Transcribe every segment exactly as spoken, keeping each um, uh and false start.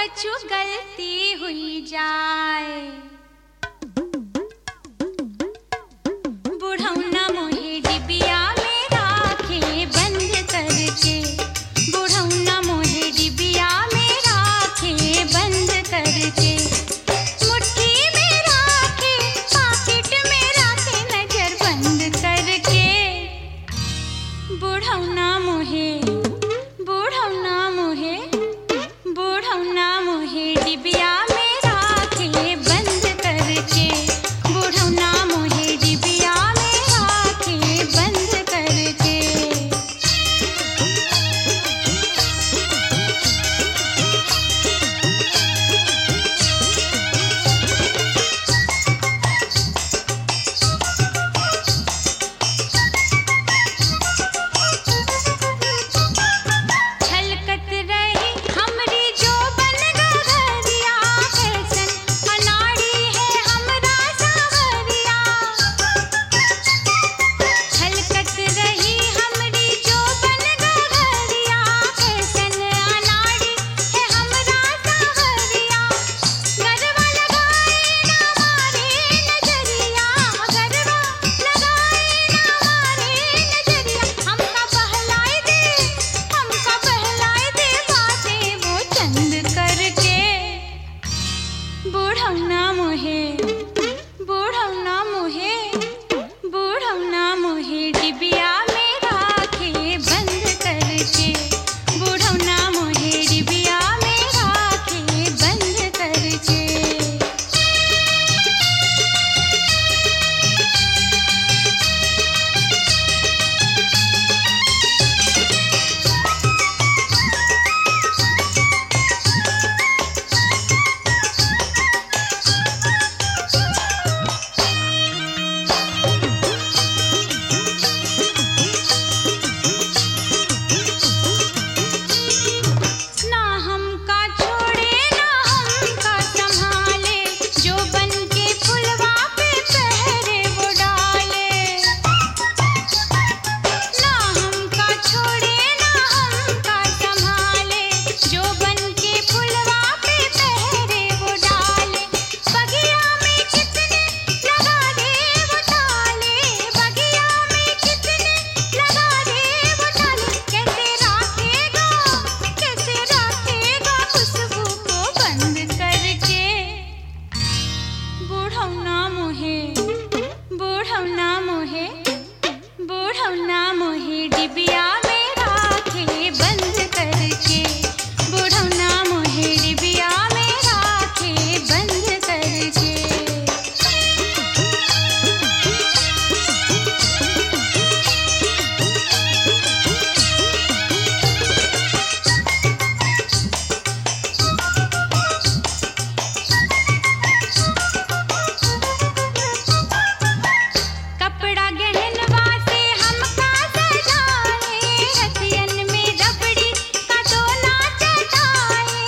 कछु गलती हुई जाए। बुढ़ौना मोहे डिबिया में राखे बंद करके, बुढ़ौना मोहे डिबिया में राखे बंद करके, मुट्ठी में राखे पॉकेट में राखे नजर बंद करके। बुढ़ौना मोहे बुढ़ौना मोहे बुढ़ौना मोहे डिबिया में राखे बंद करके, बुढ़ौना मोहे डिबिया में राखे बंद करके। छलकत रही हमरी जो बन गगरिया, कैसन अनाड़ी है हमरा सावरिया। छलकत रही हमरी जो बन गगरिया, कैसन अनाड़ी है हमरा सावरिया। गरबा लगाए ना मारे नजरिया, गरबा लगाए ना मारे नजरिया। हमका बहलाए दे हमका बहलाए दे बातें वो चंद करके। बुढ़ौना मोहे बुढ़ौना मोहे बुढ़ौना मोहे डिबिया में राखे बंद करके, बुढ़ौना मोहे डिबिया में राखे बंद करके। ना हमका छोड़े ना हमका संभाले, जो बन के फुलवा पे पहरे वो डाले। ना हमका छोड़े ना हमका संभाले, जो बन के फुलवा पे पहरे वो डाले। बगिया में कितने लगा दे वो डाले, बगिया में कितने लगा दे वो डाले। कैसे रखेगा कैसे रखेगा खुशबू को बंद करके। बुढ़ौना मोहे बुढ़ौना मोहे बुढ़ौना मोहे डिबिया में राखे बंद करके, बुढ़ौना मोहे डिबिया में राखे बंद करके। कपड़ा गहनवा से हमका सजाए, रतियन में रबड़ी का दोना चटाए।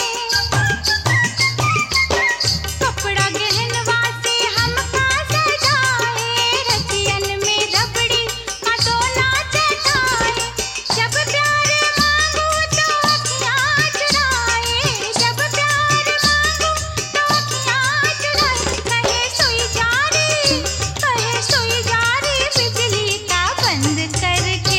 कपड़ा गहनवा से हमका सजाए, रतियन में रबड़ी का दोना चटाए। जब प्यार मांगू तो अखियाँ चुराए, जब प्यार मांगू तो अखियाँ चुराए। कहे सोई जा रे कहे सोई जा रे बिजली का बंद करके।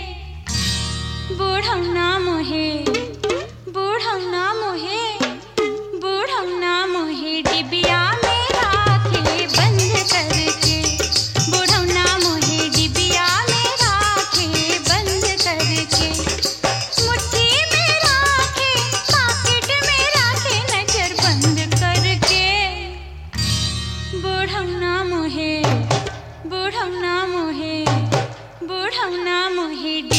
बुढ़ौना मोहे बुढ़ौना मोहे बुढ़ौना मोहे डिबिया में राखे बंद करके, बुढ़ौना मोहे डिबिया में राखे बंद करके। मुट्ठी में राखे पॉकेट में राखे नजर बंद करके। बुढ़ौना मोहे बुढ़ौना मोहे बुढ़ौना मोहे